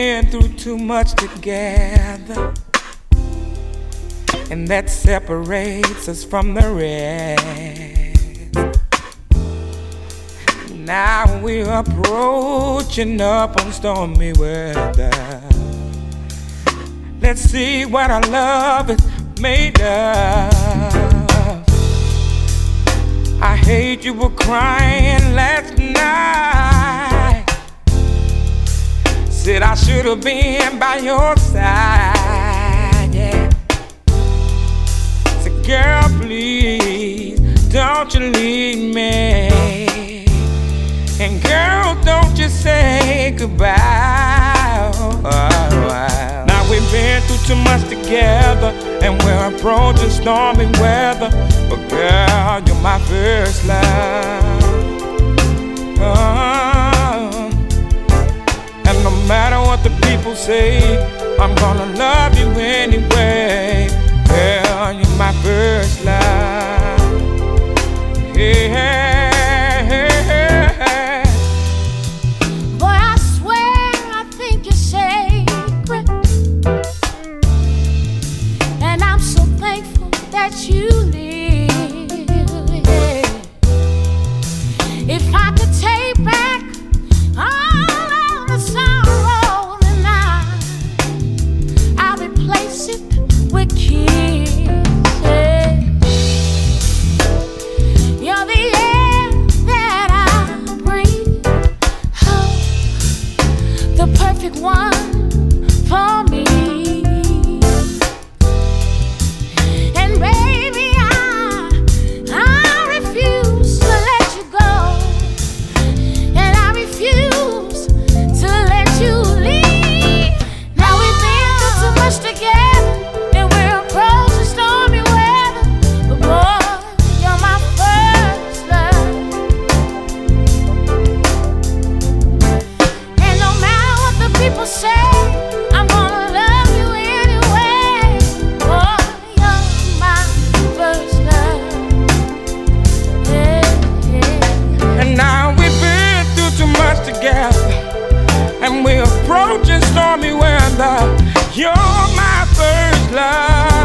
been through too much together, and that separates us from the rest. Now we're approaching up on stormy weather. Let's see what our love is made of. I hate you were crying last night. Said I should have been by your side, yeah. Said, girl, please, don't you leave me. And girl, don't you say goodbye. Now we've been through too much together, and we're approaching stormy weather. But girl, you're my first love. And no matter what the people say, I'm gonna love you anyway. Girl, you're my first love. Yeah. That you live, yeah. If I could take back all of the sorrow, then I'll replace it with kisses. You're the air that I breathe, oh, the perfect one for me. And we're approaching stormy weather. You're my first love.